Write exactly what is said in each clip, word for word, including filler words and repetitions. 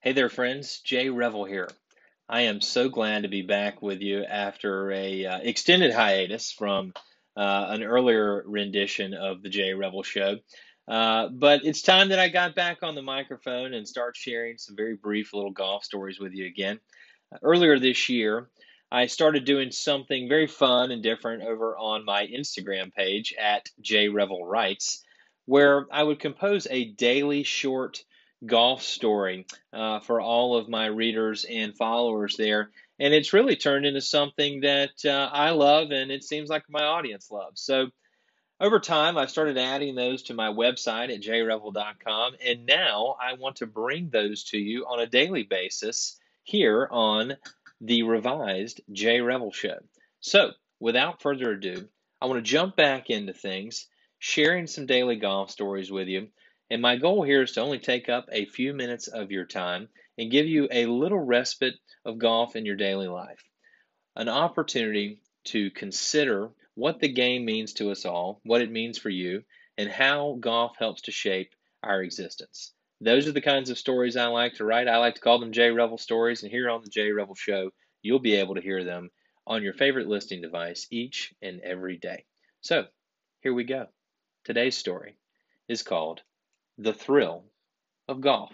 Hey there, friends. Jay Revel here. I am so glad to be back with you after a uh, extended hiatus from uh, an earlier rendition of the Jay Revel Show. Uh, but it's time that I got back on the microphone and start sharing some very brief little golf stories with you again. Uh, earlier this year, I started doing something very fun and different over on my Instagram page at Jay Revel Writes, where I would compose a daily short golf story uh, for all of my readers and followers there. And it's really turned into something that uh, I love and it seems like my audience loves. So over time, I've started adding those to my website at j revel dot com. And now I want to bring those to you on a daily basis here on the revised Jay Revel Show. So without further ado, I want to jump back into things, sharing some daily golf stories with you. And my goal here is to only take up a few minutes of your time and give you a little respite of golf in your daily life, an opportunity to consider what the game means to us all, what it means for you, and how golf helps to shape our existence. Those are the kinds of stories I like to write. I like to call them Jay Revel stories, and here on the Jay Revel Show, you'll be able to hear them on your favorite listening device each and every day. So, here we go. Today's story is called The Thrill of Golf.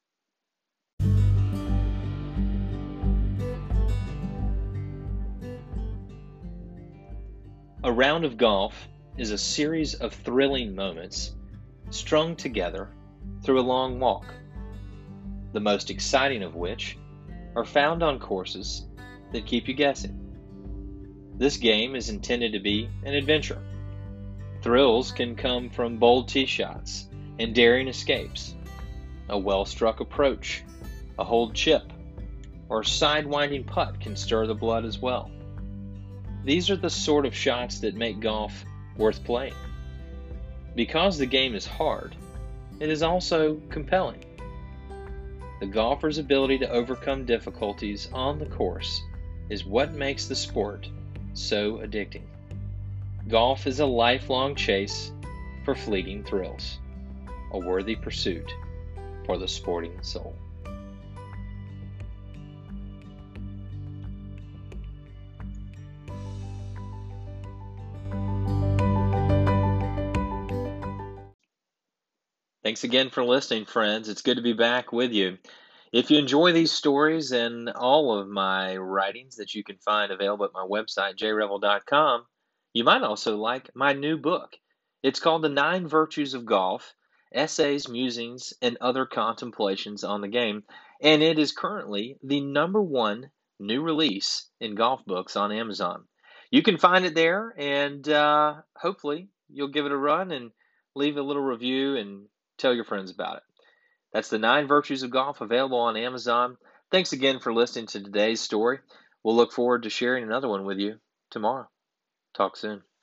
A round of golf is a series of thrilling moments strung together through a long walk, the most exciting of which are found on courses that keep you guessing. This game is intended to be an adventure. Thrills can come from bold tee shots and daring escapes, a well-struck approach, a hold chip, or a sidewinding putt can stir the blood as well. These are the sort of shots that make golf worth playing. Because the game is hard, it is also compelling. The golfer's ability to overcome difficulties on the course is what makes the sport so addicting. Golf is a lifelong chase for fleeting thrills, a worthy pursuit for the sporting soul. Thanks again for listening, friends. It's good to be back with you. If you enjoy these stories and all of my writings that you can find available at my website, j revel dot com, you might also like my new book. It's called The Nine Virtues of Golf, Essays, Musings, and Other Contemplations on the Game, and it is currently the number one new release in golf books on Amazon. You can find it there, and uh, hopefully you'll give it a run and leave a little review and tell your friends about it. That's The Nine Virtues of Golf, available on Amazon. Thanks again for listening to today's story. We'll look forward to sharing another one with you tomorrow. Talk soon.